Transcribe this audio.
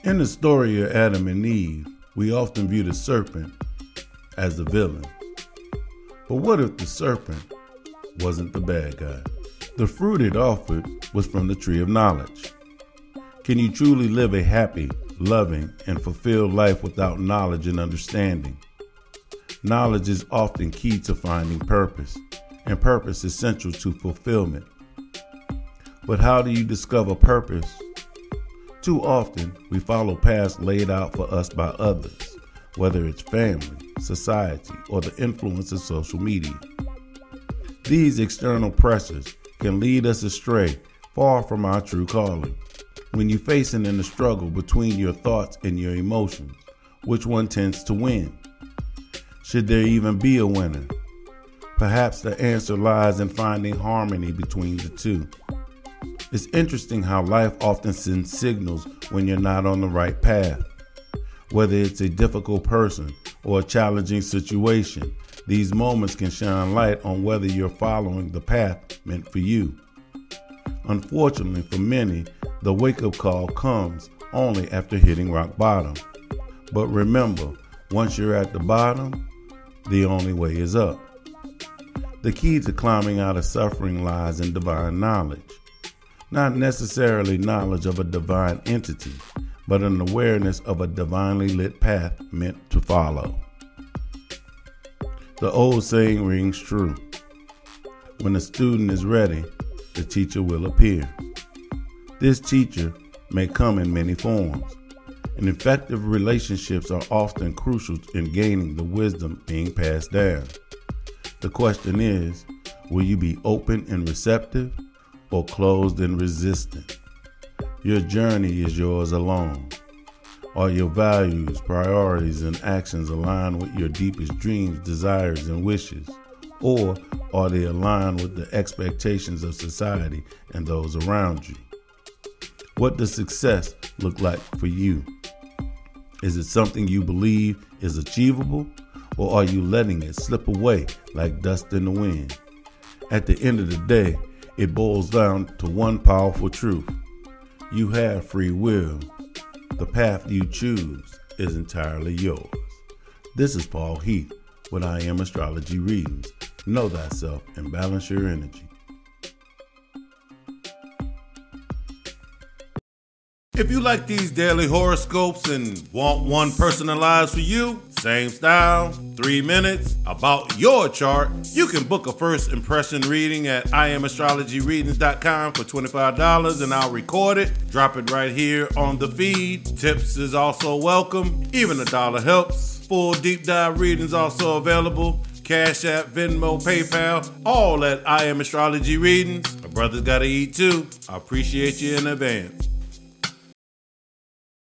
In the story of Adam and Eve, we often view the serpent as the villain. But what if the serpent wasn't the bad guy? The fruit it offered was from the tree of knowledge. Can you truly live a happy, loving, and fulfilled life without knowledge and understanding? Knowledge is often key to finding purpose, and purpose is essential to fulfillment. But how do you discover purpose? Too often, we follow paths laid out for us by others, whether it's family, society, or the influence of social media. These external pressures can lead us astray, far from our true calling. When you're facing in the struggle between your thoughts and your emotions, which one tends to win? Should there even be a winner? Perhaps the answer lies in finding harmony between the two. It's interesting how life often sends signals when you're not on the right path. Whether it's a difficult person or a challenging situation, these moments can shine light on whether you're following the path meant for you. Unfortunately for many, the wake-up call comes only after hitting rock bottom. But remember, once you're at the bottom, the only way is up. The key to climbing out of suffering lies in divine knowledge. Not necessarily knowledge of a divine entity, but an awareness of a divinely lit path meant to follow. The old saying rings true. When the student is ready, the teacher will appear. This teacher may come in many forms, and effective relationships are often crucial in gaining the wisdom being passed down. The question is, will you be open and receptive or closed and resistant? Your journey is yours alone. Are your values, priorities, and actions aligned with your deepest dreams, desires, and wishes? Or are they aligned with the expectations of society and those around you? What does success look like for you? Is it something you believe is achievable, or are you letting it slip away like dust in the wind? At the end of the day, it boils down to one powerful truth. You have free will. The path you choose is entirely yours. This is Paul Heath with I Am Astrology Readings. Know thyself and balance your energy. If you like these daily horoscopes and want one personalized for you, same style, 3 minutes, about your chart, you can book a first impression reading at IamAstrologyReadings.com for $25 and I'll record it, drop it right here on the feed. Tips is also welcome, even $1 helps. Full deep dive readings also available. Cash App, Venmo, PayPal, all at I Am Astrology Readings. My brother's gotta eat too. I appreciate you in advance.